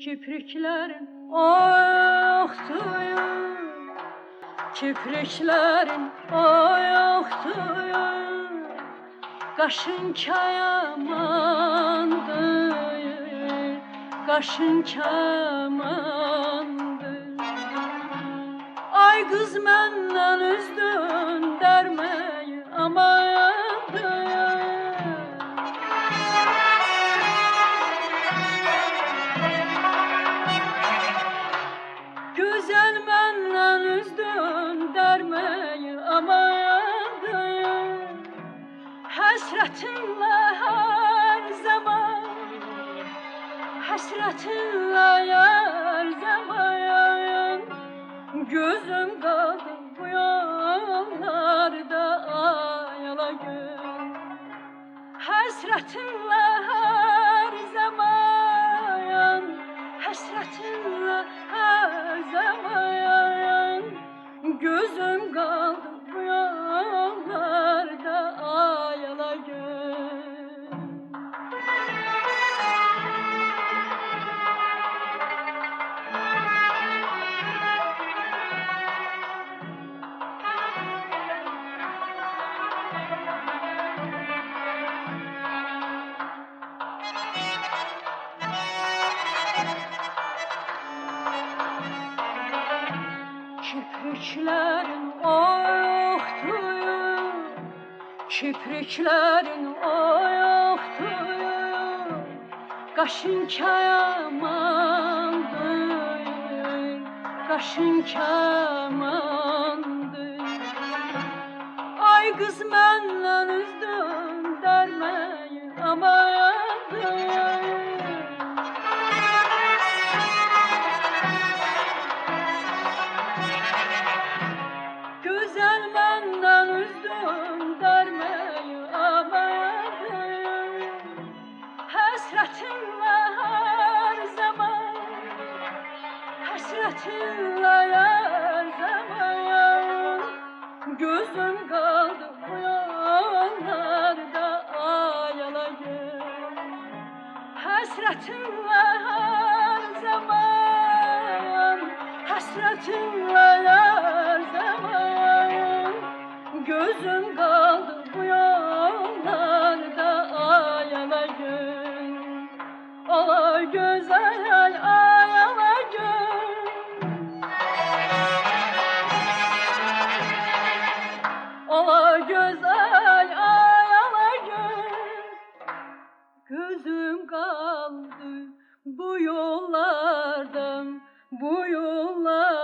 Kipriklerin oxtuyur, kipriklerin oxtuyur, qaşın kayamandır, qaşın kamandır. Ay qız məndən üz döndərməyi amandır. Güzel məndən üz döndərməyi amandır. Həsrətinlə hər zaman, həsrətinlə hər zaman, gözüm qaldı bu yollarda ayala gün. Həsrətinlə hər zaman, həsrətinlə hər zaman, gözüm qaldı bu yollarda ayala gün. Kipriklerin oxtuyur, kipriklerin oxtuyur, qaşın kayamandır, qaşın kamandır. Ay qız məndən üz döndərməyi amandır. Güzel məndən üz döndərməyi amandır. Həsrətinlə hər zaman, həsrətinlə hər zaman, gözüm qaldı bu yollarda ayala gün. Həsrətinlə hər zaman, həsrətinlə hər zaman, gözüm qaldı bu yollarda ayala gün. Ala gözəl ayala gün. Ala gözəl ayala gün. Gözüm qaldı bu yollardan, bu yollardan.